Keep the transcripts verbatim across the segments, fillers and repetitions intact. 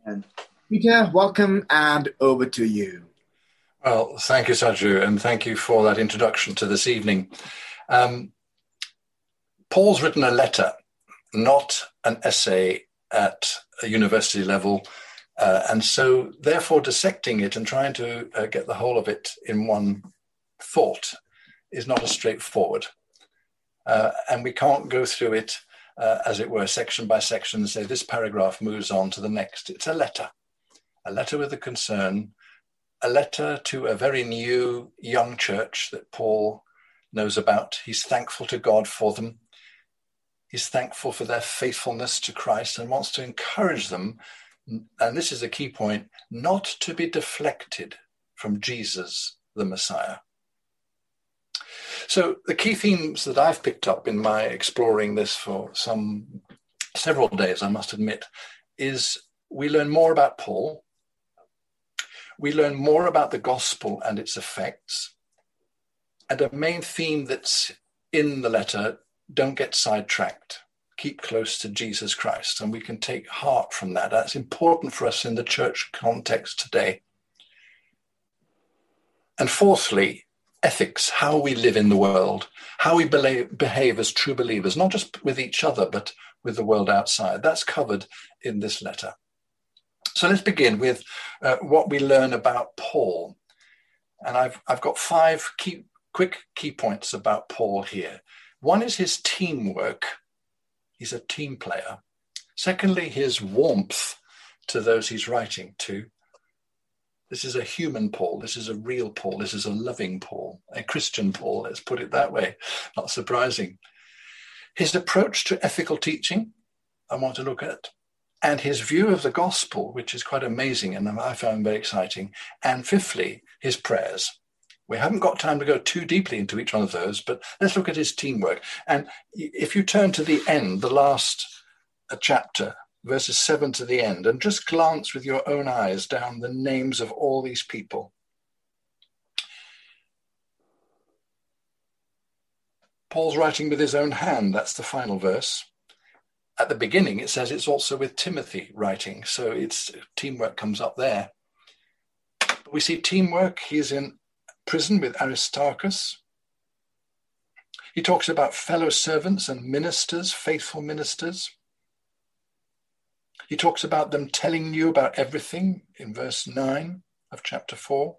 And Peter, welcome, and over to you. Well, thank you, Saju, and thank you for that introduction to this evening. Um, Paul's written a letter, not an essay at a university level, uh, and so therefore dissecting it and trying to uh, get the whole of it in one thought is not as straightforward. Uh, and we can't go through it, uh, as it were, section by section and say this paragraph moves on to the next. It's a letter, a letter with a concern, a letter to a very new young church that Paul knows about. He's thankful to God for them. He's thankful for their faithfulness to Christ and wants to encourage them, and this is a key point, not to be deflected from Jesus, the Messiah. So the key themes that I've picked up in my exploring this for some several days, I must admit, is we learn more about Paul. We learn more about the gospel and its effects. And a main theme that's in the letter, don't get sidetracked. Keep close to Jesus Christ. And we can take heart from that. That's important for us in the church context today. And fourthly, ethics, how we live in the world, how we behave as true believers, not just with each other, but with the world outside. That's covered in this letter. So let's begin with uh, what we learn about Paul. And I've, I've got five key, quick key points about Paul here. One is his teamwork. He's a team player. Secondly, his warmth to those he's writing to. This is a human Paul. This is a real Paul. This is a loving Paul, a Christian Paul, let's put it that way. Not surprising. His approach to ethical teaching, I want to look at. And his view of the gospel, which is quite amazing and I found very exciting. And fifthly, his prayers. We haven't got time to go too deeply into each one of those, but let's look at his teamwork. And if you turn to the end, the last chapter, verses seven to the end, and just glance with your own eyes down the names of all these people. Paul's writing with his own hand. That's the final verse. At the beginning, it says it's also with Timothy writing, so it's teamwork comes up there. We see teamwork. He's in prison with Aristarchus. He talks about fellow servants and ministers, faithful ministers. He talks about them telling you about everything in verse nine of chapter four.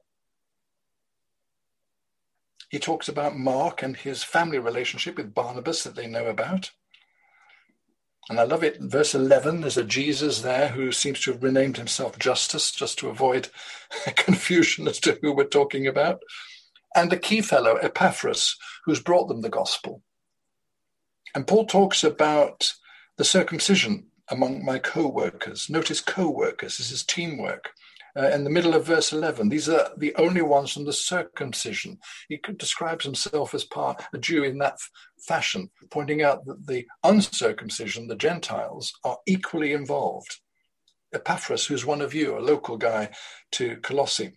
He talks about Mark and his family relationship with Barnabas that they know about. And I love it. In verse eleven, there's a Jesus there who seems to have renamed himself Justus, just to avoid confusion as to who we're talking about. And the key fellow, Epaphras, who's brought them the gospel. And Paul talks about the circumcision among my co-workers. Notice co-workers, this is teamwork. Uh, in the middle of verse eleven, these are the only ones from the circumcision. He describes himself as part a Jew in that f- fashion, pointing out that the uncircumcision, the Gentiles, are equally involved. Epaphras, who's one of you, a local guy to Colossae,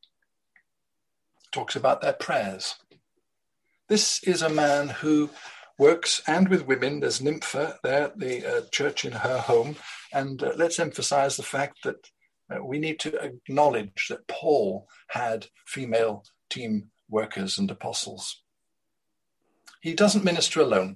talks about their prayers. This is a man who works and with women. There's Nympha there, the uh, church in her home. And uh, let's emphasize the fact that uh, we need to acknowledge that Paul had female team workers and apostles. He doesn't minister alone.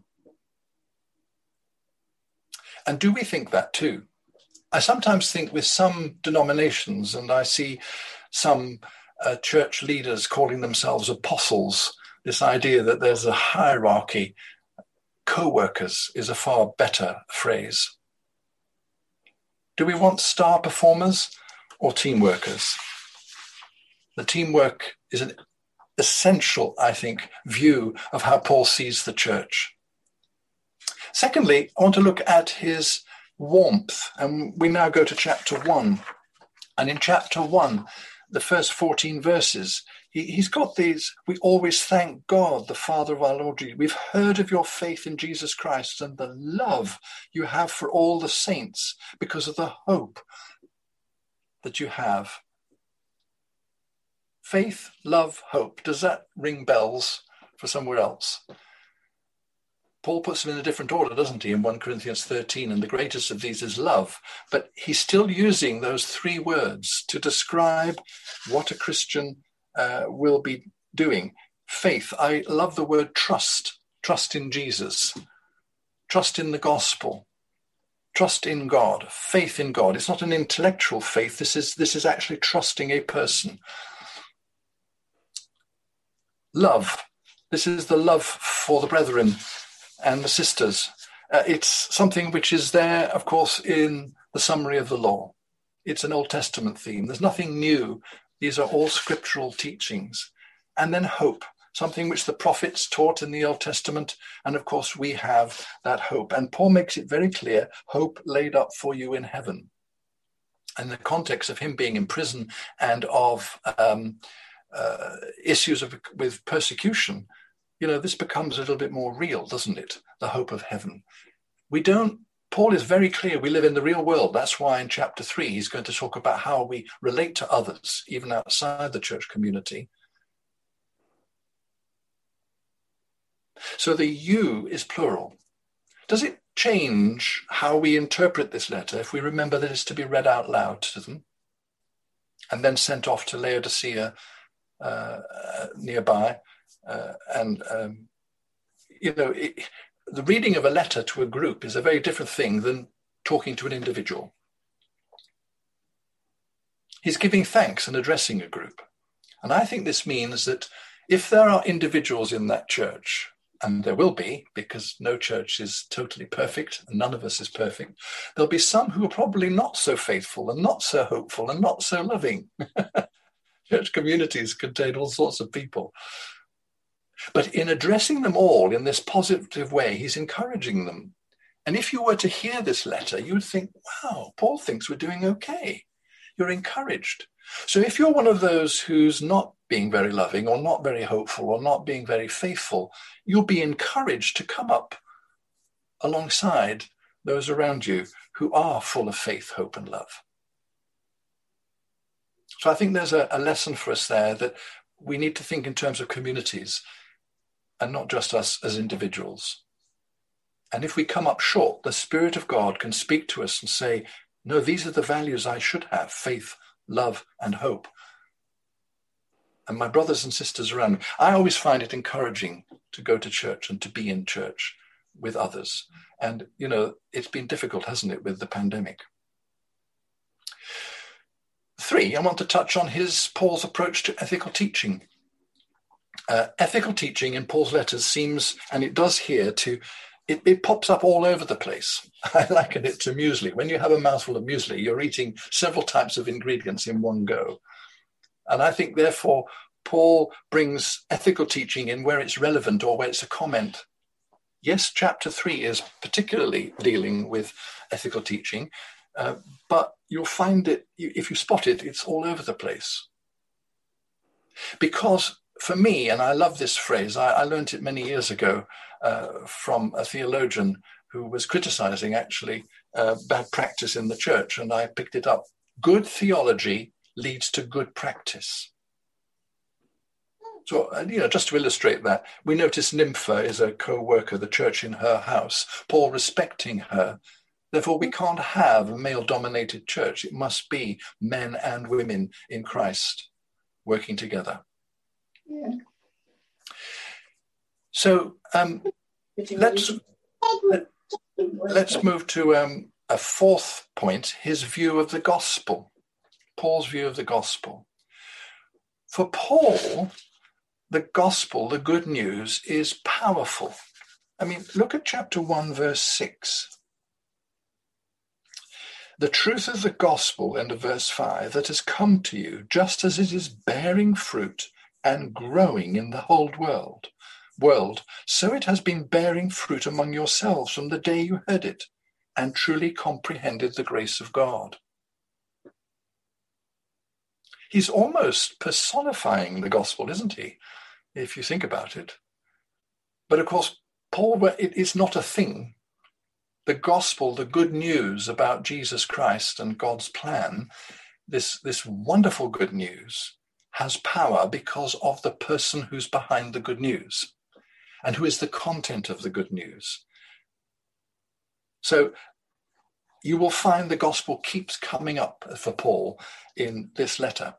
And do we think that too? I sometimes think with some denominations, and I see some uh, church leaders calling themselves apostles, this idea that there's a hierarchy. Co-workers is a far better phrase. Do we want star performers or team workers? The teamwork is an essential, I think, view of how Paul sees the church. Secondly, I want to look at his warmth, and we now go to chapter one. And in chapter one, the first fourteen verses, he, he's got these, we always thank God, the Father of our Lord Jesus. We've heard of your faith in Jesus Christ and the love you have for all the saints because of the hope that you have. Faith, love, hope. Does that ring bells for somewhere else? Paul puts them in a different order, doesn't he, in First Corinthians thirteen, and the greatest of these is love. But he's still using those three words to describe what a Christian uh, will be doing. Faith, I love the word trust, trust in Jesus, trust in the gospel, trust in God, faith in God. It's not an intellectual faith. This is, this is actually trusting a person. Love, this is the love for the brethren and the sisters. Uh, it's something which is there, of course, in the summary of the law. It's an Old Testament theme. There's nothing new. These are all scriptural teachings. And then hope, something which the prophets taught in the Old Testament. And of course, we have that hope. And Paul makes it very clear, hope laid up for you in heaven. In the context of him being in prison and of um, uh, issues of, with persecution, you know, this becomes a little bit more real, doesn't it? The hope of heaven. We don't, Paul is very clear, we live in the real world. That's why in chapter three, he's going to talk about how we relate to others, even outside the church community. So the you is plural. Does it change how we interpret this letter if we remember that it's to be read out loud to them and then sent off to Laodicea uh, nearby? Uh, and, um, you know, it, the reading of a letter to a group is a very different thing than talking to an individual. He's giving thanks and addressing a group. And I think this means that if there are individuals in that church, and there will be, because no church is totally perfect, and none of us is perfect, there'll be some who are probably not so faithful and not so hopeful and not so loving. Church communities contain all sorts of people. But in addressing them all in this positive way, he's encouraging them. And if you were to hear this letter, you would think, wow, Paul thinks we're doing okay. You're encouraged. So if you're one of those who's not being very loving or not very hopeful or not being very faithful, you'll be encouraged to come up alongside those around you who are full of faith, hope, and love. So I think there's a, a lesson for us there that we need to think in terms of communities and not just us as individuals. And if we come up short, the Spirit of God can speak to us and say, no, these are the values I should have, faith, love, and hope. And my brothers and sisters around me, I always find it encouraging to go to church and to be in church with others. And, you know, it's been difficult, hasn't it, with the pandemic? Three, I want to touch on his, Paul's approach to ethical teaching. Uh, ethical teaching in Paul's letters seems, and it does here, to It, it pops up all over the place. I liken it to muesli. When you have a mouthful of muesli, you're eating several types of ingredients in one go. And I think, therefore, Paul brings ethical teaching in where it's relevant or where it's a comment. Yes, chapter three is particularly dealing with ethical teaching, uh, but you'll find it, if you spot it, it's all over the place. Because for me, and I love this phrase, I, I learned it many years ago, Uh, from a theologian who was criticizing actually uh, bad practice in the church, and I picked it up. Good theology leads to good practice. So, uh, you know, just to illustrate that, we notice Nympha is a co-worker, the church in her house, Paul respecting her. Therefore, we can't have a male-dominated church. It must be men and women in Christ working together. Yeah. So um, let's let, let's move to um, a fourth point, his view of the gospel, Paul's view of the gospel. For Paul, the gospel, the good news, is powerful. I mean, look at chapter one, verse six. The truth of the gospel, end of verse five, that has come to you, just as it is bearing fruit and growing in the whole world. world, so it has been bearing fruit among yourselves from the day you heard it and truly comprehended the grace of God. He's almost personifying the gospel, isn't he, if you think about it? But of course, Paul, it is not a thing. The gospel, the good news about Jesus Christ and God's plan, this, this wonderful good news has power because of the person who's behind the good news. and who is the content of the good news. So you will find the gospel keeps coming up for Paul in this letter.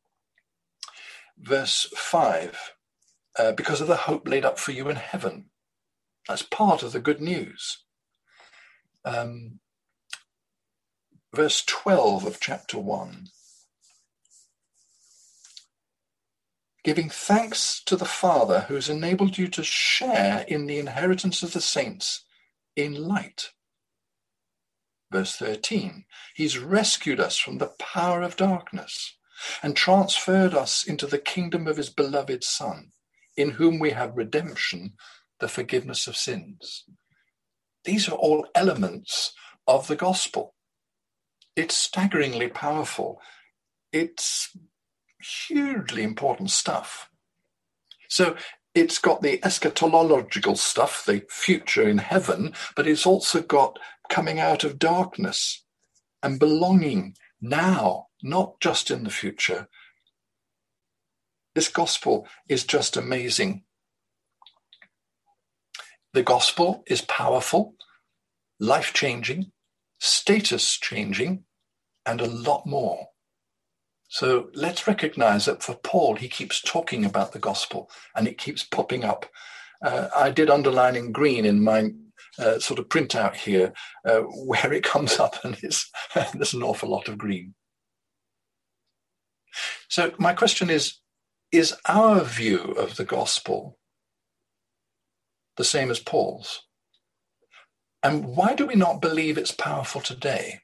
Verse five, uh, because of the hope laid up for you in heaven. That's part of the good news. Um, verse twelve of chapter one. Giving thanks to the Father who has enabled you to share in the inheritance of the saints in light. Verse thirteen, he's rescued us from the power of darkness and transferred us into the kingdom of his beloved Son, in whom we have redemption, the forgiveness of sins. These are all elements of the gospel. It's staggeringly powerful. It's hugely important stuff. So it's got the eschatological stuff, the future in heaven, but it's also got coming out of darkness and belonging now, not just in the future. This gospel is just amazing. The gospel is powerful, life-changing, status-changing, and a lot more. So let's recognize that for Paul, he keeps talking about the gospel and it keeps popping up. Uh, I did underline in green in my uh, sort of printout here uh, where it comes up, and it's, there's an awful lot of green. So my question is, is our view of the gospel the same as Paul's? And why do we not believe it's powerful today?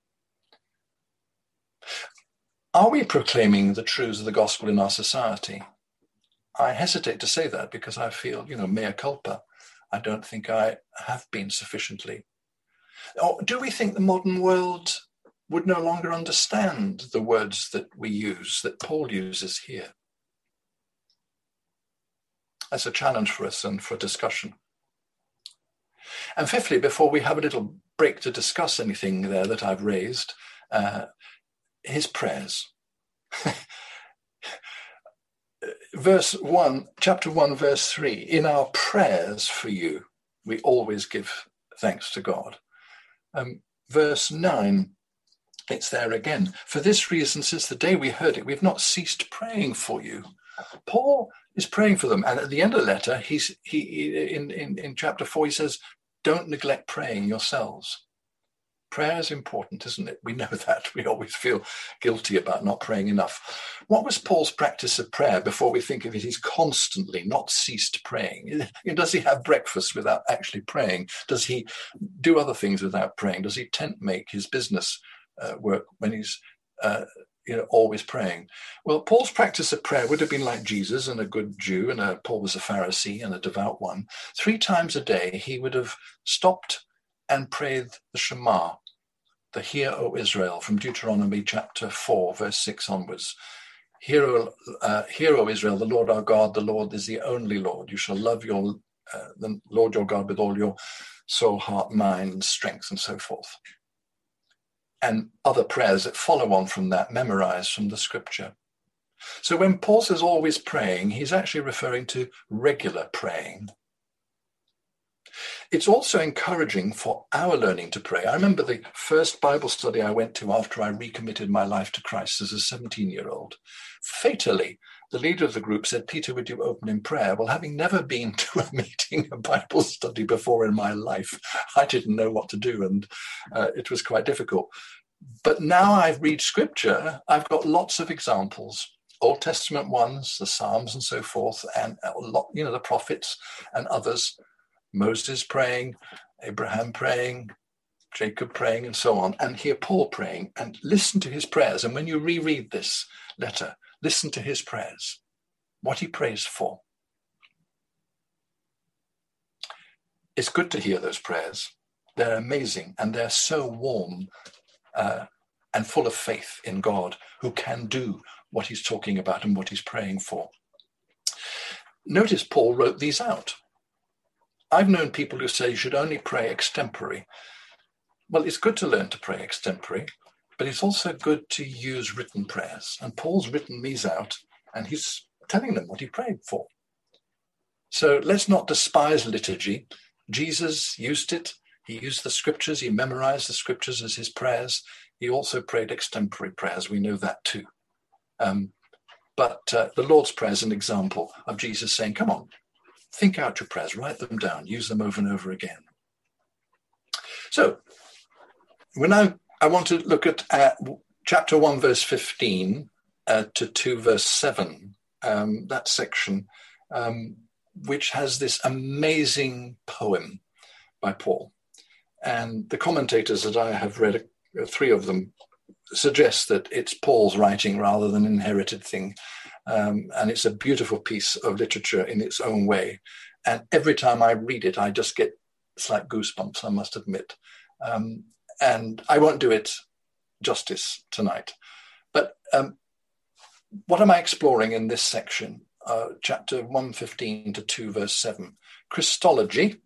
Are we proclaiming the truths of the gospel in our society? I hesitate to say that because I feel, you know, mea culpa. I don't think I have been sufficiently. Or do we think the modern world would no longer understand the words that we use, that Paul uses here? That's a challenge for us and for discussion. And fifthly, before we have a little break to discuss anything there that I've raised, uh, his prayers. Verse one, chapter one, verse three, in our prayers for you, we always give thanks to God. Um, verse nine, it's there again. For this reason, since the day we heard it, we've not ceased praying for you. Paul is praying for them. And at the end of the letter, he's he in, in, in chapter four, he says, don't neglect praying yourselves. Prayer is important, isn't it? We know that. We always feel guilty about not praying enough. What was Paul's practice of prayer before we think of it? He's constantly not ceased praying. Does he have breakfast without actually praying? Does he do other things without praying? Does he tent make his business uh, work when he's uh, you know, always praying? Well, Paul's practice of prayer would have been like Jesus and a good Jew, and a, Paul was a Pharisee and a devout one. Three times a day, he would have stopped and prayed the Shema, the Hear, O Israel, from Deuteronomy chapter four, verse six onwards. Hear, O, uh, Hear, O Israel, the Lord our God, the Lord is the only Lord. You shall love your uh, the Lord your God with all your soul, heart, mind, strength, and so forth. And other prayers that follow on from that, memorized from the scripture. So when Paul says always praying, he's actually referring to regular praying. It's also encouraging for our learning to pray. I remember the first Bible study I went to after I recommitted my life to Christ as a seventeen-year-old. Fatally, the leader of the group said, Peter, would you open in prayer? Well, having never been to a meeting, a Bible study before in my life, I didn't know what to do, and uh, it was quite difficult. But now I read scripture, I've got lots of examples, Old Testament ones, the Psalms and so forth, and a lot, you know, the prophets and others, Moses praying, Abraham praying, Jacob praying, and so on, and hear Paul praying, and listen to his prayers. And when you reread this letter, listen to his prayers, what he prays for. It's good to hear those prayers. They're amazing, and they're so warm uh, and full of faith in God, who can do what he's talking about and what he's praying for. Notice Paul wrote these out. I've known people who say you should only pray extempore. Well, it's good to learn to pray extempore, but it's also good to use written prayers. And Paul's written these out, and he's telling them what he prayed for. So let's not despise liturgy. Jesus used it. He used the scriptures. He memorized the scriptures as his prayers. He also prayed extempore prayers. We know that too. Um, but uh, the Lord's Prayer is an example of Jesus saying, come on, think out your prayers, write them down, use them over and over again. So we're now, I want to look at uh, chapter one, verse fifteen uh, to two, verse seven, um, that section, um, which has this amazing poem by Paul. And the commentators that I have read, uh, three of them, suggest that it's Paul's writing rather than an inherited thing. Um, and it's a beautiful piece of literature in its own way. And every time I read it, I just get slight goosebumps, I must admit. Um, and I won't do it justice tonight. But um, what am I exploring in this section? Uh, chapter one fifteen to two, verse seven. Christology,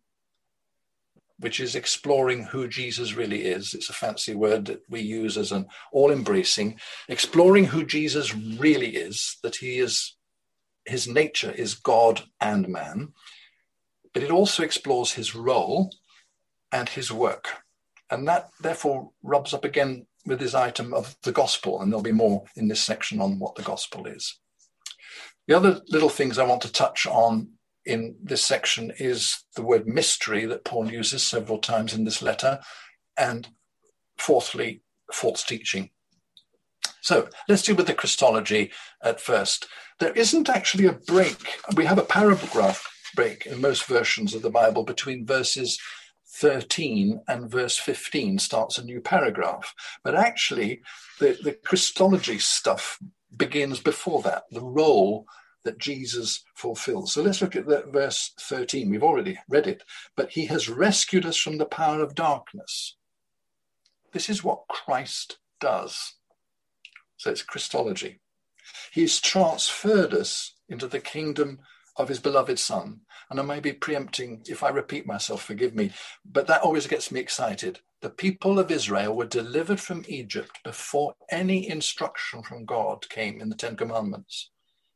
which is exploring who Jesus really is. It's a fancy word that we use as an all-embracing, exploring who Jesus really is, that he is, his nature is God and man, but it also explores his role and his work. And that therefore rubs up again with this item of the gospel, and there'll be more in this section on what the gospel is. The other little things I want to touch on in this section is the word mystery that Paul uses several times in this letter, and fourthly, false teaching. So let's deal with the Christology at first. There isn't actually a break. We have a paragraph break in most versions of the Bible between verses thirteen and verse fifteen starts a new paragraph. But actually, the, the Christology stuff begins before that, the role that Jesus fulfills. So let's look at the verse thirteen. We've already read it. But he has rescued us from the power of darkness. This is what Christ does. So it's Christology. He's transferred us into the kingdom of his beloved Son. And I may be preempting, if I repeat myself, forgive me, but that always gets me excited. The people of Israel were delivered from Egypt before any instruction from God came in the Ten Commandments.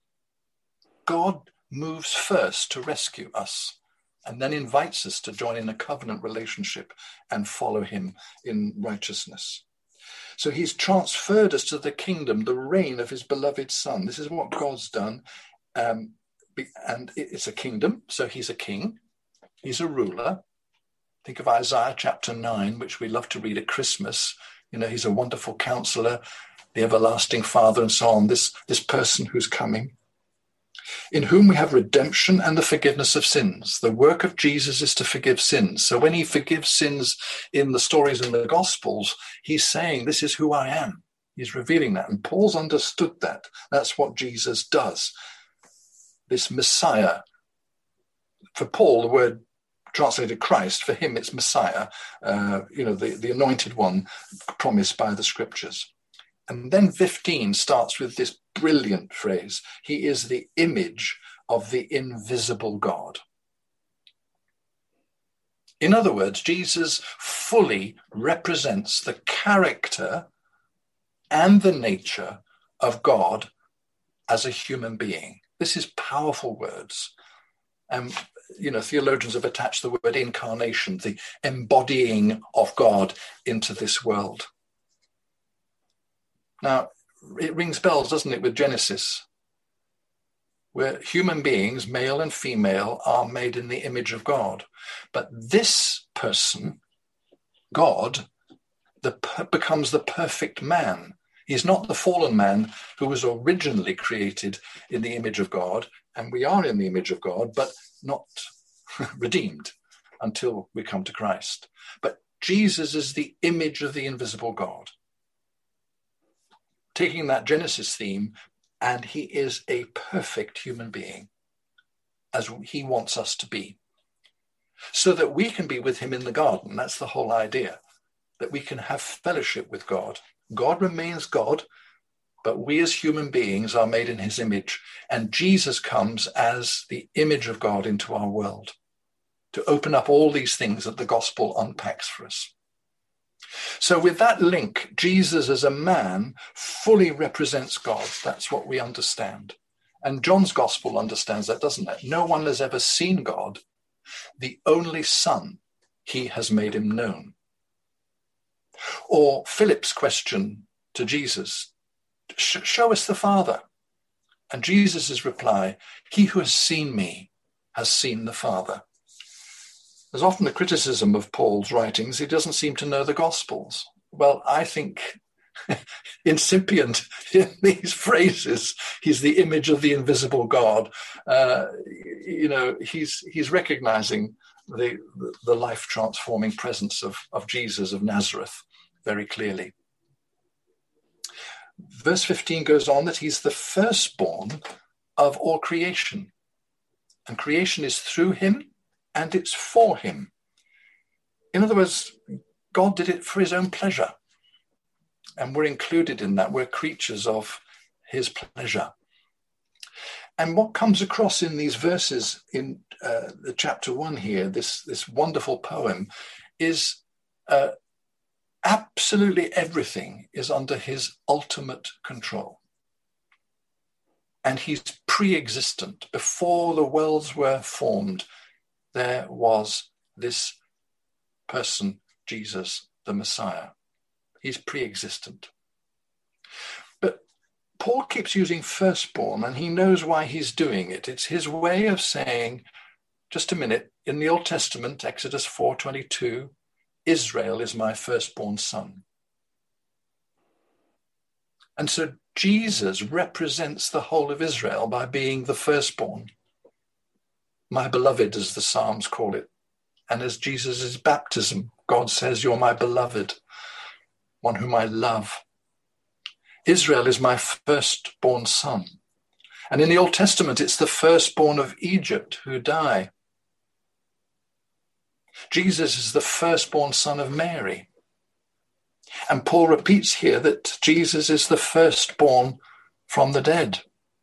God moves first to rescue us and then invites us to join in a covenant relationship and follow him in righteousness. So he's transferred us to the kingdom, the reign of his beloved Son. This is what God's done. Um, and it's a kingdom, so he's a king. He's a ruler. Think of Isaiah chapter nine, which we love to read at Christmas. You know, he's a wonderful counselor, the everlasting Father, and so on. This, this person who's coming, in whom we have redemption and the forgiveness of sins. The work of Jesus is to forgive sins. So when he forgives sins in the stories in the Gospels, he's saying, this is who I am. He's revealing that. And Paul's understood that. That's what Jesus does. This Messiah. For Paul, the word translated Christ, for him it's Messiah, uh, you know, the, the anointed one promised by the scriptures. And then fifteen starts with this brilliant phrase. He is the image of the invisible God. In other words, Jesus fully represents the character and the nature of God as a human being. This is powerful words. And, um, you know, theologians have attached the word incarnation, the embodying of God into this world. Now, it rings bells, doesn't it, with Genesis, where human beings, male and female, are made in the image of God. But this person, God, the, becomes the perfect man. He's not the fallen man who was originally created in the image of God, and we are in the image of God, but not redeemed until we come to Christ. But Jesus is the image of the invisible God. Taking that Genesis theme, and he is a perfect human being, as he wants us to be, so that we can be with him in the garden. That's the whole idea, that we can have fellowship with God. God remains God, but we as human beings are made in his image, and Jesus comes as the image of God into our world to open up all these things that the gospel unpacks for us. So with that link, Jesus as a man fully represents God. That's what we understand. And John's gospel understands that, doesn't it? No one has ever seen God. The only Son, he has made him known. Or Philip's question to Jesus, show us the Father. And Jesus' reply, he who has seen me has seen the Father. There's often the criticism of Paul's writings, he doesn't seem to know the Gospels. Well, I think incipient in these phrases, he's the image of the invisible God. Uh, you know, he's he's recognizing the, the life-transforming presence of, of Jesus of Nazareth very clearly. Verse fifteen goes on that he's the firstborn of all creation. And creation is through him and it's for him. In other words, God did it for his own pleasure. And we're included in that. We're creatures of his pleasure. And what comes across in these verses in uh, the chapter one here, this, this wonderful poem, is uh, absolutely everything is under his ultimate control. And he's pre-existent. Before the worlds were formed, there was this person, Jesus, the Messiah. He's pre-existent. But Paul keeps using firstborn, and he knows why he's doing it. It's his way of saying, just a minute, in the Old Testament, Exodus four twenty-two, Israel is my firstborn son. And so Jesus represents the whole of Israel by being the firstborn. My beloved, as the Psalms call it. And as Jesus' baptism, God says, you're my beloved, one whom I love. Israel is my firstborn son. And in the Old Testament, it's the firstborn of Egypt who die. Jesus is the firstborn son of Mary. And Paul repeats here that Jesus is the firstborn from the dead.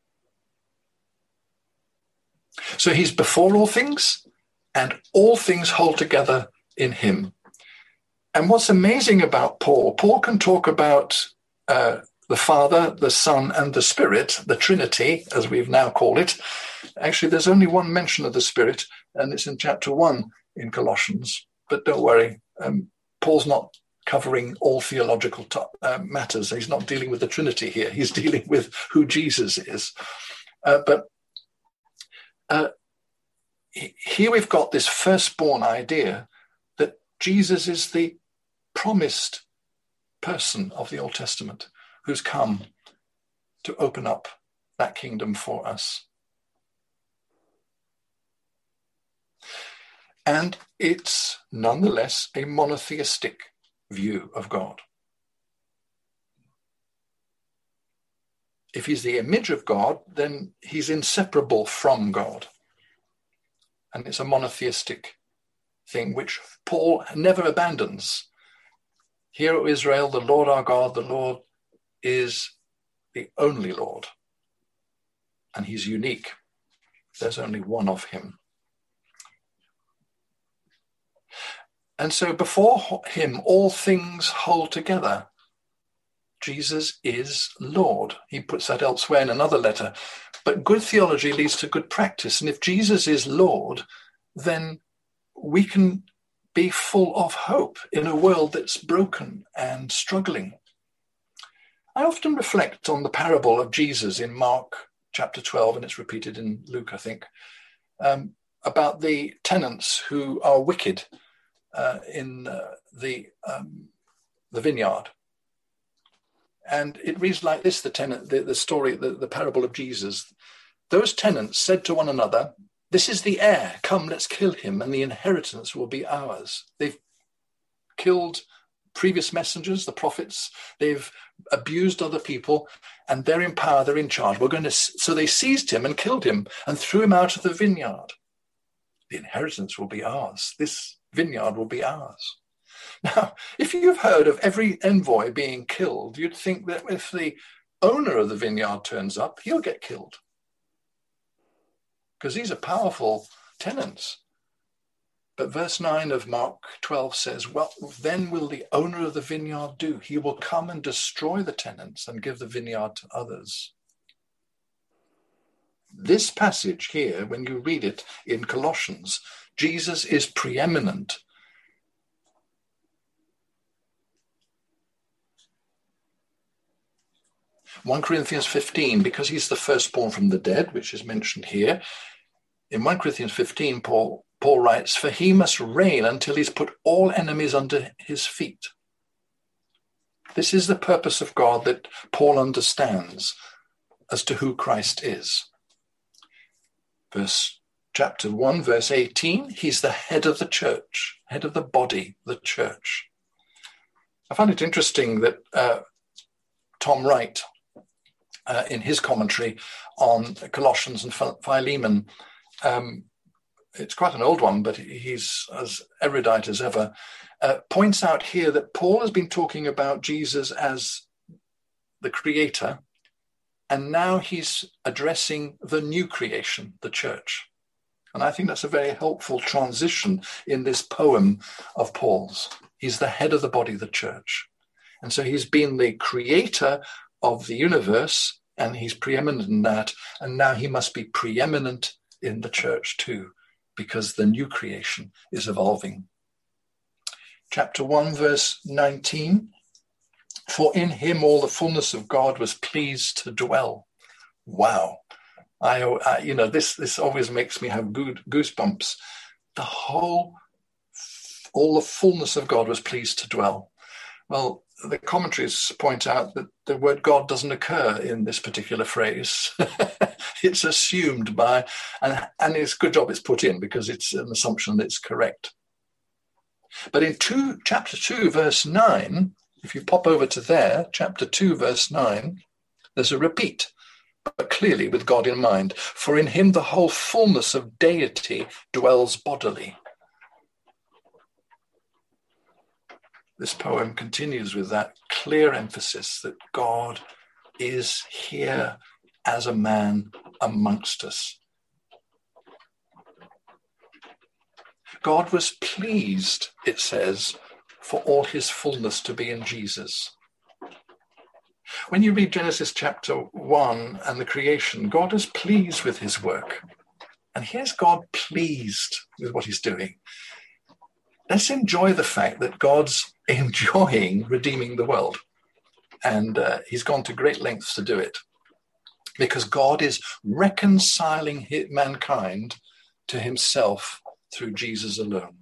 So he's before all things, and all things hold together in him. And what's amazing about Paul, Paul can talk about uh, the Father, the Son, and the Spirit, the Trinity, as we've now called it. Actually, there's only one mention of the Spirit, and it's in chapter one in Colossians. But don't worry, um, Paul's not covering all theological to- uh, matters. He's not dealing with the Trinity here. He's dealing with who Jesus is. Uh, but uh, here we've got this firstborn idea that Jesus is the promised person of the Old Testament who's come to open up that kingdom for us. And it's nonetheless a monotheistic view of God. If he's the image of God, then he's inseparable from God. And it's a monotheistic thing which Paul never abandons. Hear, O Israel, the Lord our God, the Lord is the only Lord. And he's unique. There's only one of him. And so before him, all things hold together. Jesus is Lord. He puts that elsewhere in another letter. But good theology leads to good practice. And if Jesus is Lord, then we can be full of hope in a world that's broken and struggling. I often reflect on the parable of Jesus in Mark chapter twelve, and it's repeated in Luke, I think, um, about the tenants who are wicked uh, in uh, the um, the vineyard. And it reads like this, the tenant, the, the story, the, the parable of Jesus. Those tenants said to one another, "This is the heir. Come, let's kill him, and the inheritance will be ours." They've killed previous messengers, the prophets. They've abused other people, and they're in power. They're in charge. We're going to. So they seized him and killed him and threw him out of the vineyard. The inheritance will be ours. This vineyard will be ours. Now, if you've heard of every envoy being killed, you'd think that if the owner of the vineyard turns up, he'll get killed. Because these are powerful tenants. But verse nine of Mark twelve says, "Well, then will the owner of the vineyard do? He will come and destroy the tenants and give the vineyard to others." This passage here, when you read it in Colossians, Jesus is preeminent. First Corinthians fifteen, because he's the firstborn from the dead, which is mentioned here. In First Corinthians fifteen, Paul, Paul writes, for he must reign until he's put all enemies under his feet. This is the purpose of God that Paul understands as to who Christ is. Verse chapter one, verse eighteen, he's the head of the church, head of the body, the church. I find it interesting that uh, Tom Wright, uh, in his commentary on Colossians and Philemon, um, it's quite an old one, but he's as erudite as ever, uh, points out here that Paul has been talking about Jesus as the creator, and now he's addressing the new creation, the church. And I think that's a very helpful transition in this poem of Paul's. He's the head of the body, the church. And so he's been the creator of the universe, and he's preeminent in that. And now he must be preeminent in the church too, because the new creation is evolving. Chapter one, verse nineteen. For in him all the fullness of God was pleased to dwell. Wow. I, I you know, this, this always makes me have good goosebumps. The whole, all the fullness of God was pleased to dwell. Well, the commentaries point out that the word God doesn't occur in this particular phrase. It's assumed by, and, and it's a good job it's put in because it's an assumption that's correct. But in two, chapter two, verse nine, if you pop over to there, chapter two, verse nine, there's a repeat, but clearly with God in mind. For in him the whole fullness of deity dwells bodily. This poem continues with that clear emphasis that God is here as a man amongst us. God was pleased, it says, for all his fullness to be in Jesus. When you read Genesis chapter one and the creation, God is pleased with his work. And here's God pleased with what he's doing. Let's enjoy the fact that God's enjoying redeeming the world. And uh, he's gone to great lengths to do it. Because God is reconciling mankind to himself through Jesus alone.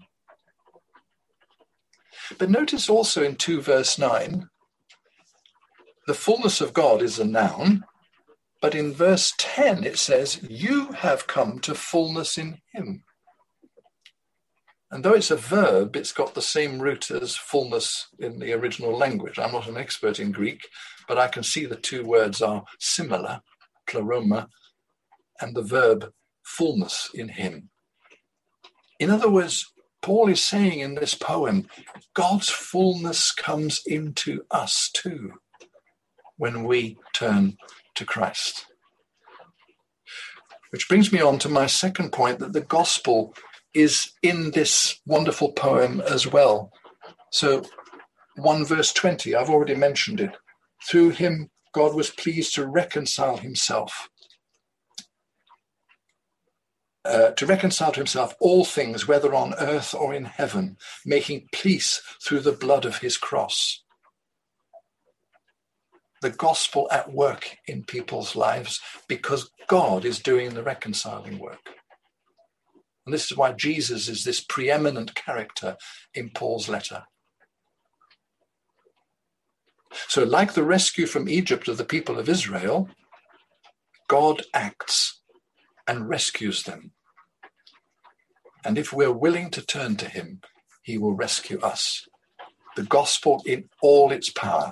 But notice also in two verse nine, the fullness of God is a noun, but in verse ten it says, you have come to fullness in him. And though it's a verb, it's got the same root as fullness in the original language. I'm not an expert in Greek, but I can see the two words are similar, pleroma, and the verb fullness in him. In other words, Paul is saying in this poem, God's fullness comes into us too when we turn to Christ. Which brings me on to my second point, that the gospel is in this wonderful poem as well. So one verse twenty, I've already mentioned it. Through him, God was pleased to reconcile himself. Uh, to reconcile to himself all things, whether on earth or in heaven, making peace through the blood of his cross. The gospel at work in people's lives because God is doing the reconciling work. And this is why Jesus is this preeminent character in Paul's letter. So like the rescue from Egypt of the people of Israel, God acts and rescues them. And if we're willing to turn to him, he will rescue us. The gospel in all its power.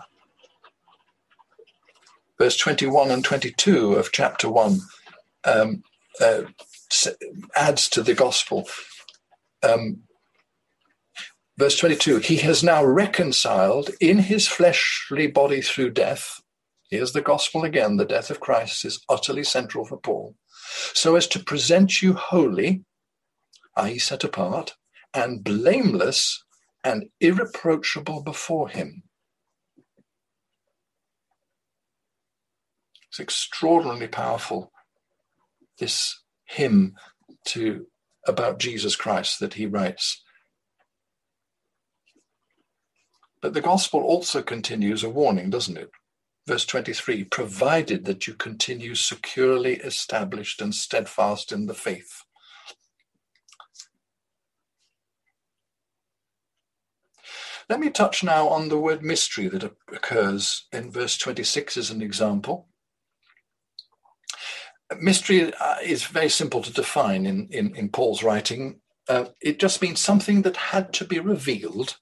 Verse twenty-one and twenty-two of chapter one um, uh, adds to the gospel. Um, verse twenty-two, he has now reconciled in his fleshly body through death. Here's the gospel again. The death of Christ is utterly central for Paul. So as to present you holy, that is set apart, and blameless and irreproachable before him. It's extraordinarily powerful this hymn to about Jesus Christ that he writes. But the gospel also continues a warning, doesn't it? Verse twenty-three, provided that you continue securely established and steadfast in the faith. Let me touch now on the word mystery that occurs in verse twenty-six as an example. Mystery uh, is very simple to define in, in, in Paul's writing. Uh, it just means something that had to be revealed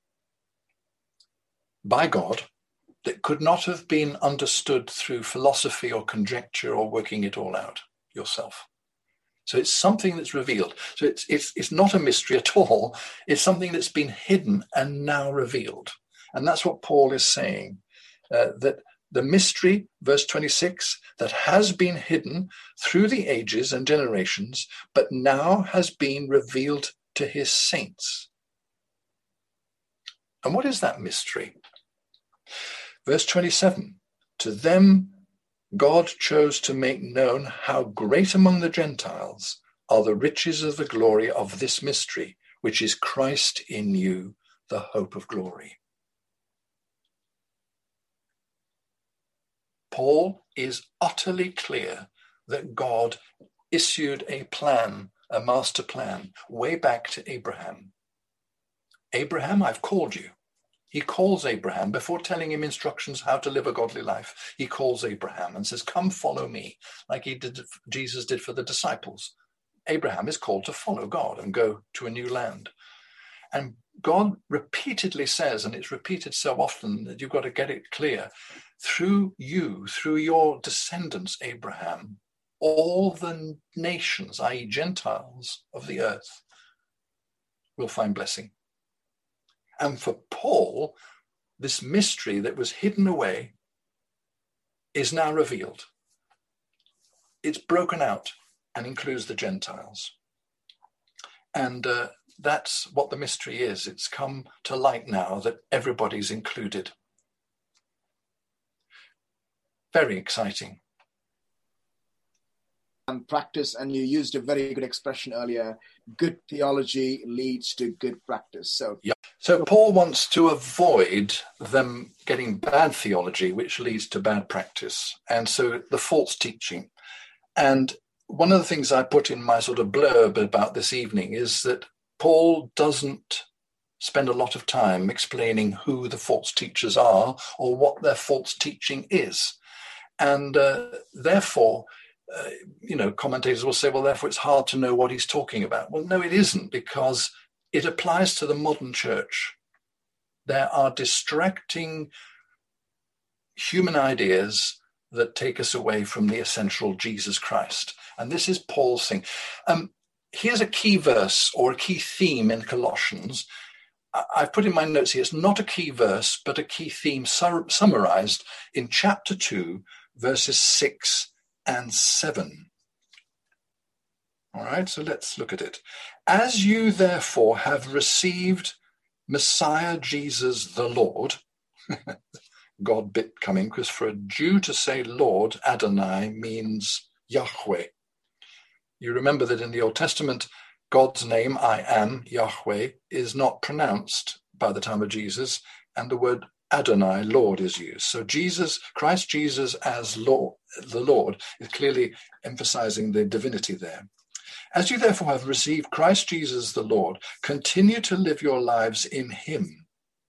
by God that could not have been understood through philosophy or conjecture or working it all out yourself. So it's something that's revealed. So it's it's it's not a mystery at all. It's something that's been hidden and now revealed. And that's what Paul is saying, uh, that the mystery, verse twenty-six, that has been hidden through the ages and generations, but now has been revealed to his saints. And what is that mystery? Verse twenty-seven, to them God chose to make known how great among the Gentiles are the riches of the glory of this mystery, which is Christ in you, the hope of glory. Paul is utterly clear that God issued a plan, a master plan, way back to Abraham. Abraham, I've called you. He calls Abraham, before telling him instructions how to live a godly life, he calls Abraham and says, come follow me, like he did, Jesus did for the disciples. Abraham is called to follow God and go to a new land. And God repeatedly says, and it's repeated so often that you've got to get it clear, through you, through your descendants, Abraham, all the nations, that is Gentiles of the earth, will find blessing. And for Paul, this mystery that was hidden away is now revealed. It's broken out and includes the Gentiles. And uh, that's what the mystery is. It's come to light now that everybody's included. Very exciting. And practice, and you used a very good expression earlier, good theology leads to good practice. So, yeah. So Paul wants to avoid them getting bad theology, which leads to bad practice, and so the false teaching. And one of the things I put in my sort of blurb about this evening is that Paul doesn't spend a lot of time explaining who the false teachers are or what their false teaching is. And uh, therefore, uh, you know, commentators will say, well, therefore it's hard to know what he's talking about. Well, no, it isn't, because it applies to the modern church. There are distracting human ideas that take us away from the essential Jesus Christ. And this is Paul's thing. Um, here's a key verse or a key theme in Colossians. I've put in my notes here, it's not a key verse, but a key theme su- summarized in chapter two, verses six and seven. All right, so let's look at it. As you therefore have received Messiah Jesus the Lord, God bit coming, because for a Jew to say Lord, Adonai, means Yahweh. You remember that in the Old Testament, God's name, I am, Yahweh, is not pronounced by the time of Jesus, and the word Adonai, Lord, is used. So Jesus, Christ Jesus as Lord, the Lord, is clearly emphasizing the divinity there. As you therefore have received Christ Jesus the Lord, continue to live your lives in him.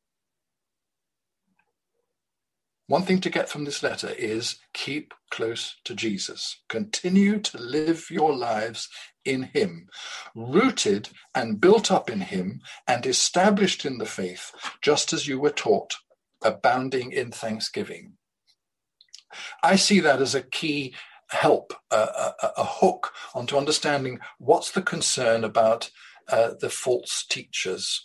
One thing to get from this letter is keep close to Jesus. Continue to live your lives in him, rooted and built up in him and established in the faith, just as you were taught, abounding in thanksgiving. I see that as a key help, uh, a, a hook onto understanding what's the concern about uh, the false teachers.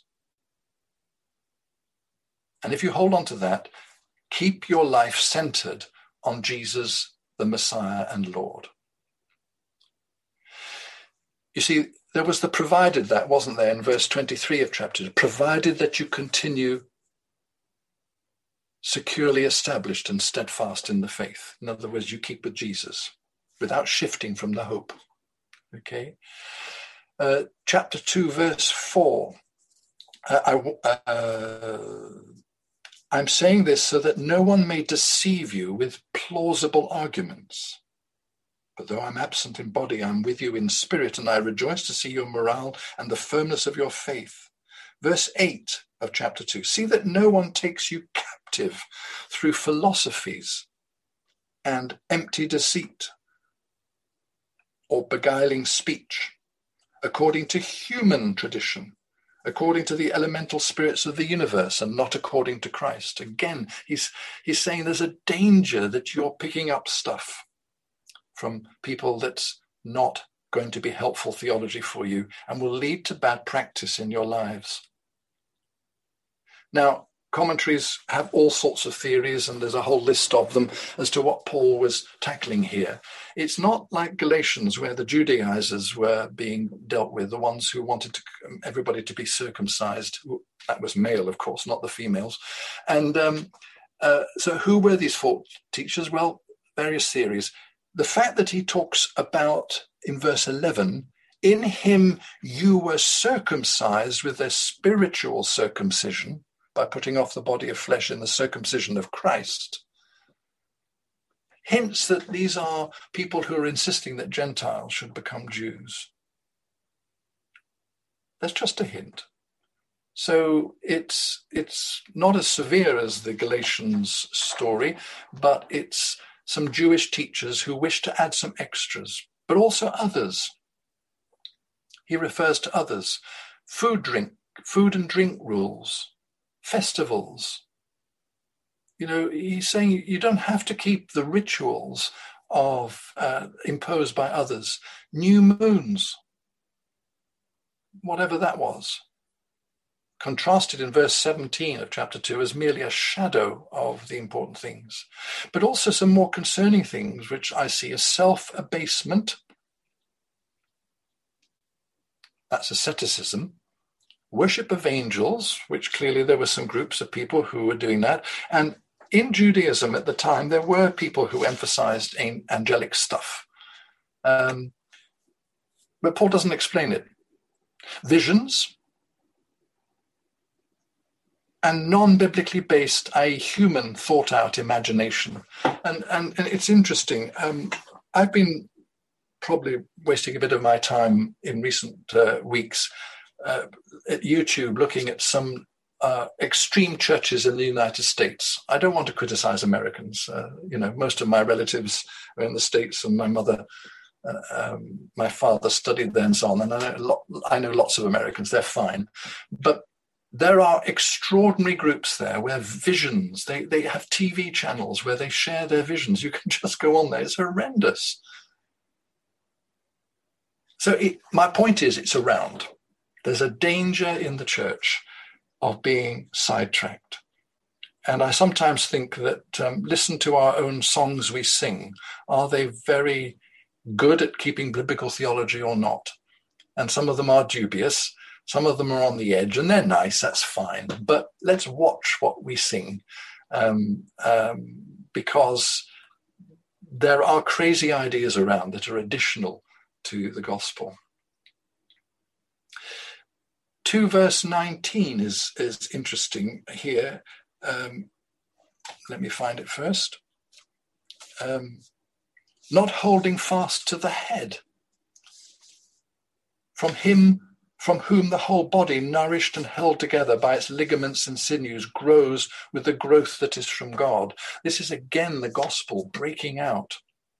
And if you hold on to that, keep your life centered on Jesus, the Messiah and Lord. You see, there was the provided that, wasn't there, in verse twenty-three of chapter two, provided that you continue securely established and steadfast in the faith. In other words, you keep with Jesus. without shifting from the hope. Okay. Uh, chapter two, verse four. Uh, I, uh, I'm saying this so that no one may deceive you with plausible arguments. But though I'm absent in body, I'm with you in spirit, and I rejoice to see your morale and the firmness of your faith. Verse eight of chapter two. See that no one takes you captive through philosophies and empty deceit or beguiling speech, according to human tradition, according to the elemental spirits of the universe, and not according to Christ. Again, he's, he's saying there's a danger that you're picking up stuff from people that's not going to be helpful theology for you and will lead to bad practice in your lives. Now, commentaries have all sorts of theories, and there's a whole list of them as to what Paul was tackling here. It's not like Galatians, where the Judaizers were being dealt with, the ones who wanted to, everybody to be circumcised. That was male, of course, not the females. And um, uh, so who were these false teachers? Well, various theories. The fact that he talks about, in verse eleven, in him you were circumcised with a spiritual circumcision, by putting off the body of flesh in the circumcision of Christ, hints that these are people who are insisting that Gentiles should become Jews. That's just a hint. So it's it's not as severe as the Galatians story, but it's some Jewish teachers who wish to add some extras, but also others. He refers to others. Food, drink, food and drink rules, festivals. You know, he's saying you don't have to keep the rituals of uh, imposed by others. New moons, whatever that was, contrasted in verse seventeen of chapter two as merely a shadow of the important things, but also some more concerning things, which I see as self-abasement. That's asceticism. Worship of angels, which clearly there were some groups of people who were doing that. And in Judaism at the time, there were people who emphasized angelic stuff. Um, but Paul doesn't explain it. Visions and non-biblically based, a human thought-out imagination. And, and, and it's interesting. Um, I've been probably wasting a bit of my time in recent uh, weeks uh, at YouTube looking at some uh, extreme churches in the United States. I don't want to criticize Americans. Uh, you know, most of my relatives are in the States, and my mother, uh, um, my father studied there and so on. And I know, lot, I know lots of Americans, they're fine. But there are extraordinary groups there where visions, they, they have T V channels where they share their visions. You can just go on there. It's horrendous. So it, my point is, it's around. There's a danger in the church of being sidetracked. And I sometimes think that, um, listen to our own songs we sing. Are they very good at keeping biblical theology or not? And some of them are dubious. Some of them are on the edge, and they're nice, that's fine. But let's watch what we sing, um, um, because there are crazy ideas around that are additional to the gospel. two verse nineteen is, is interesting here. Um, let me find it first. Um, not holding fast to the head. From him from whom the whole body, nourished and held together by its ligaments and sinews, grows with the growth that is from God. This is again the gospel breaking out.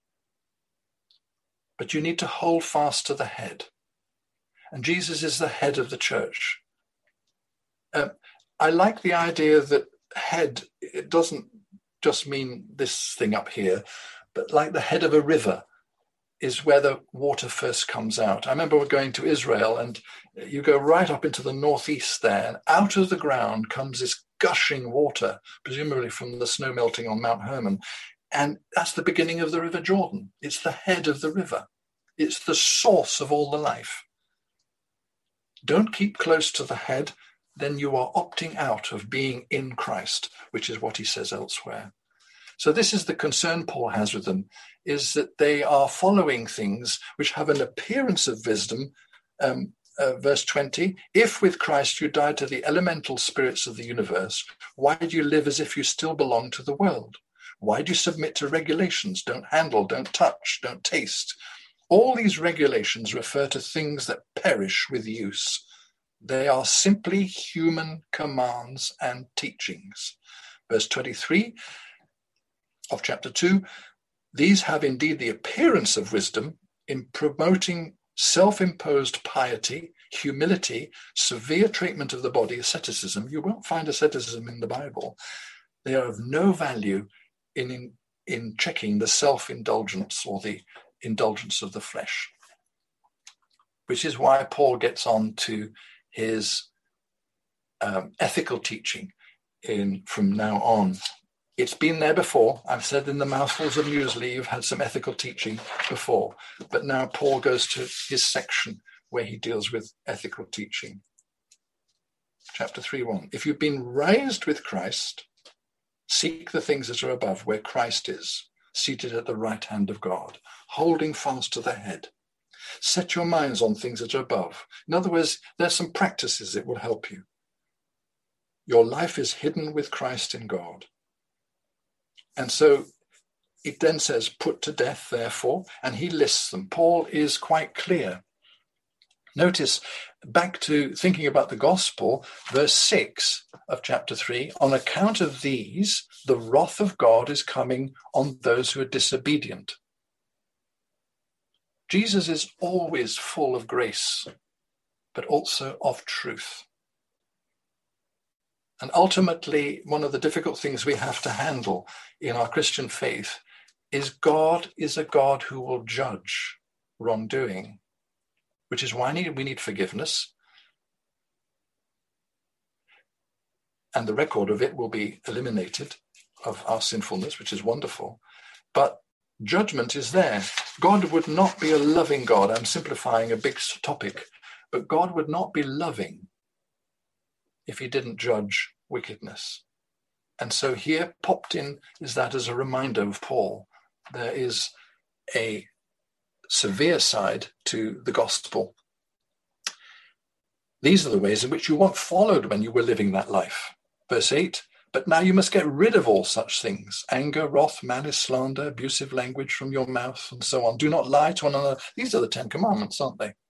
But you need to hold fast to the head. And Jesus is the head of the church. Uh, I like the idea that head, it doesn't just mean this thing up here, but like the head of a river is where the water first comes out. I remember we're going to Israel, and you go right up into the northeast there, and out of the ground comes this gushing water, presumably from the snow melting on Mount Hermon. And that's the beginning of the River Jordan. It's the head of the river. It's the source of all the life. Don't keep close to the head, then you are opting out of being in Christ, which is what he says elsewhere. So this is the concern Paul has with them, is that they are following things which have an appearance of wisdom. Um, uh, verse twenty, if with Christ you died to the elemental spirits of the universe, why do you live as if you still belong to the world? Why do you submit to regulations? Don't handle, don't touch, don't taste. All these regulations refer to things that perish with use. They are simply human commands and teachings. Verse twenty-three of chapter two, these have indeed the appearance of wisdom in promoting self-imposed piety, humility, severe treatment of the body, asceticism. You won't find asceticism in the Bible. They are of no value in, in, in checking the self-indulgence or the indulgence of the flesh, which is why Paul gets on to his um, ethical teaching in from now on. It's been there before. I've said in the mouthfuls of muesli, you've had some ethical teaching before, but now Paul goes to his section where he deals with ethical teaching. Chapter three one, if you've been raised with Christ, seek the things that are above, where Christ is, seated at the right hand of God, holding fast to the head. Set your minds on things that are above. In other words, there's some practices that will help you. Your life is hidden with Christ in God. And so it then says, put to death, therefore, and he lists them. Paul is quite clear. Notice, back to thinking about the gospel, verse six of chapter three, on account of these, the wrath of God is coming on those who are disobedient. Jesus is always full of grace, but also of truth. And ultimately, one of the difficult things we have to handle in our Christian faith is God is a God who will judge wrongdoing, which is why we need forgiveness. And the record of it will be eliminated, of our sinfulness, which is wonderful. But judgment is there. God would not be a loving God. I'm simplifying a big topic, but God would not be loving if he didn't judge wickedness. And so here popped in is that as a reminder of Paul. There is a severe side to the gospel. These are the ways in which you weren't followed when you were living that life. Verse eight, but now you must get rid of all such things, anger, wrath, malice, slander, abusive language from your mouth, and so on. Do not lie to one another. These are the Ten Commandments, aren't they?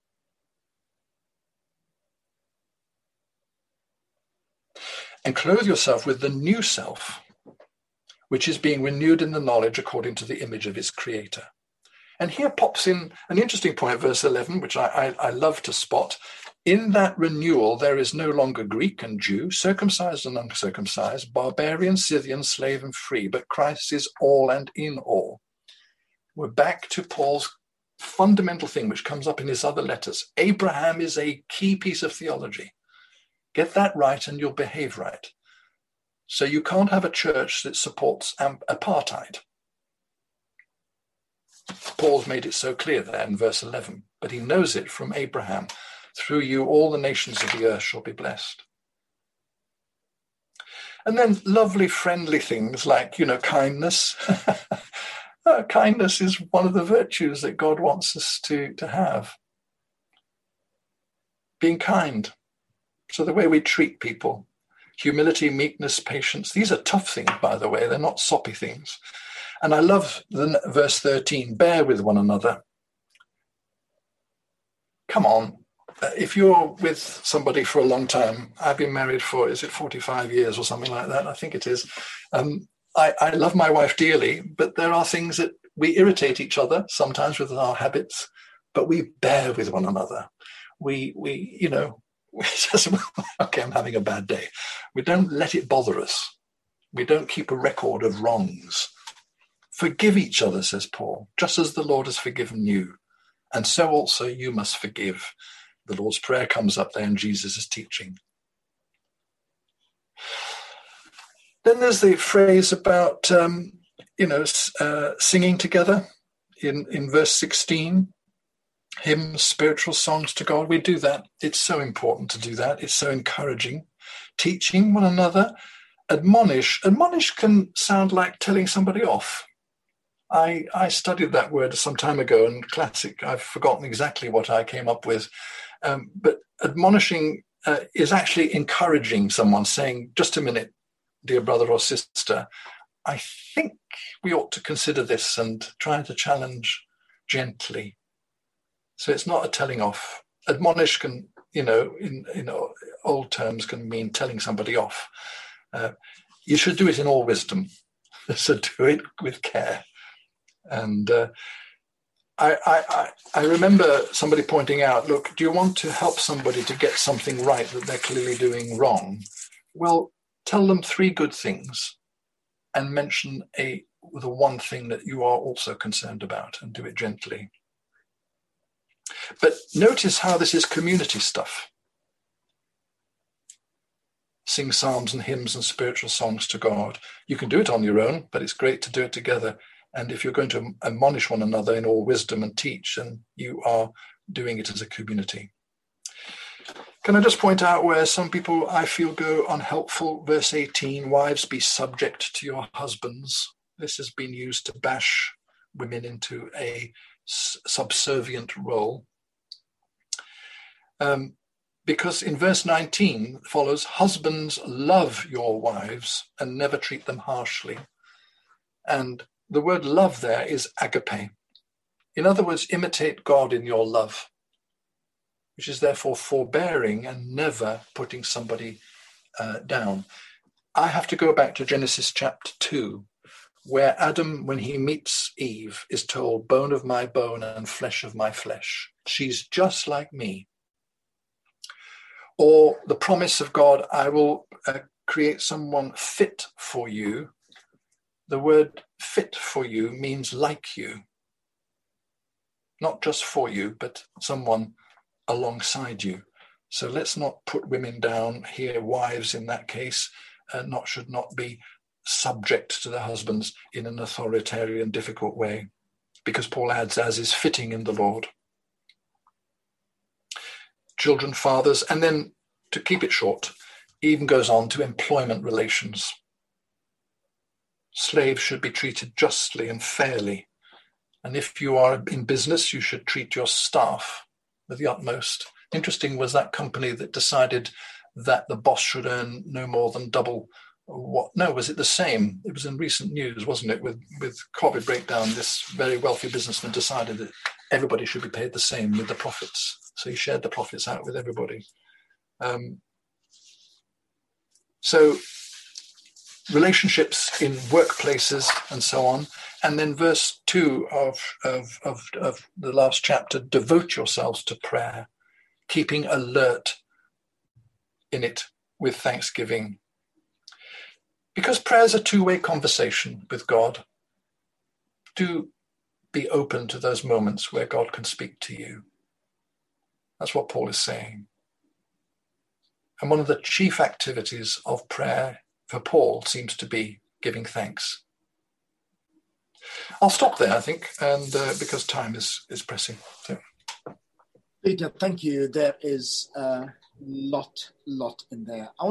And clothe yourself with the new self, which is being renewed in the knowledge according to the image of its creator. And here pops in an interesting point, verse eleven, which I, I, I love to spot. In that renewal, there is no longer Greek and Jew, circumcised and uncircumcised, barbarian, Scythian, slave and free, but Christ is all and in all. We're back to Paul's fundamental thing, which comes up in his other letters. Abraham is a key piece of theology. Get that right and you'll behave right. So you can't have a church that supports am- apartheid. Paul's made it so clear there in verse eleven, but he knows it from Abraham. Through you, all the nations of the earth shall be blessed. And then lovely, friendly things like, you know, kindness. uh, kindness is one of the virtues that God wants us to, to have. Being kind. So the way we treat people, humility, meekness, patience, these are tough things, by the way. They're not soppy things. And I love the verse thirteen, bear with one another. Come on. If you're with somebody for a long time, I've been married for, is it forty-five years or something like that? I think it is. Um, I, I love my wife dearly, but there are things that we irritate each other sometimes with our habits, but we bear with one another. We, we, you know, we just, okay, I'm having a bad day. We don't let it bother us. We don't keep a record of wrongs. Forgive each other, says Paul, just as the Lord has forgiven you. And so also you must forgive. The Lord's Prayer comes up there in Jesus' teaching. Then there's the phrase about, um, you know, uh, singing together in, in verse sixteen. Hymns, spiritual songs to God. We do that. It's so important to do that. It's so encouraging. Teaching one another. admonish, admonish can sound like telling somebody off. I, I studied that word some time ago in classic. I've forgotten exactly what I came up with. Um, but admonishing uh, is actually encouraging someone, saying, just a minute, dear brother or sister, I think we ought to consider this, and trying to challenge gently. So it's not a telling off. Admonish can, you know, in, in old terms can mean telling somebody off. Uh, you should do it in all wisdom. So do it with care. And uh, I, I, I remember somebody pointing out, look, do you want to help somebody to get something right that they're clearly doing wrong? Well, tell them three good things and mention a the one thing that you are also concerned about, and do it gently. But notice how this is community stuff. Sing psalms and hymns and spiritual songs to God. You can do it on your own, but it's great to do it together. And if you're going to admonish one another in all wisdom and teach, then you are doing it as a community. Can I just point out where some people, I feel, go unhelpful? Verse eighteen, wives, be subject to your husbands. This has been used to bash women into a subservient role. Um, because in verse nineteen follows, husbands, love your wives and never treat them harshly. And the word love there is agape. In other words, imitate God in your love, which is therefore forbearing and never putting somebody uh, down. I have to go back to Genesis chapter two, where Adam, when he meets Eve, is told, bone of my bone and flesh of my flesh. She's just like me. Or the promise of God, I will uh, create someone fit for you. The word fit for you means like you. Not just for you, but someone alongside you. So let's not put women down here, wives in that case, uh, not should not be subject to their husbands in an authoritarian, difficult way, because Paul adds, as is fitting in the Lord. Children, fathers, and then to keep it short, even goes on to employment relations. Slaves should be treated justly and fairly. And if you are in business, you should treat your staff with the utmost. Interesting was that company that decided that the boss should earn no more than double what, no, was it the same? It was in recent news, wasn't it? With, with COVID breakdown, this very wealthy businessman decided that everybody should be paid the same with the profits. So he shared the profits out with everybody. Um, so relationships in workplaces and so on. And then verse two of, of, of, of the last chapter, devote yourselves to prayer, keeping alert in it with thanksgiving. Because prayer is a two-way conversation with God, do be open to those moments where God can speak to you. That's what Paul is saying. And one of the chief activities of prayer for Paul seems to be giving thanks. I'll stop there, I think, and uh, because time is, is pressing. So. Peter, thank you. There is a lot, lot in there. I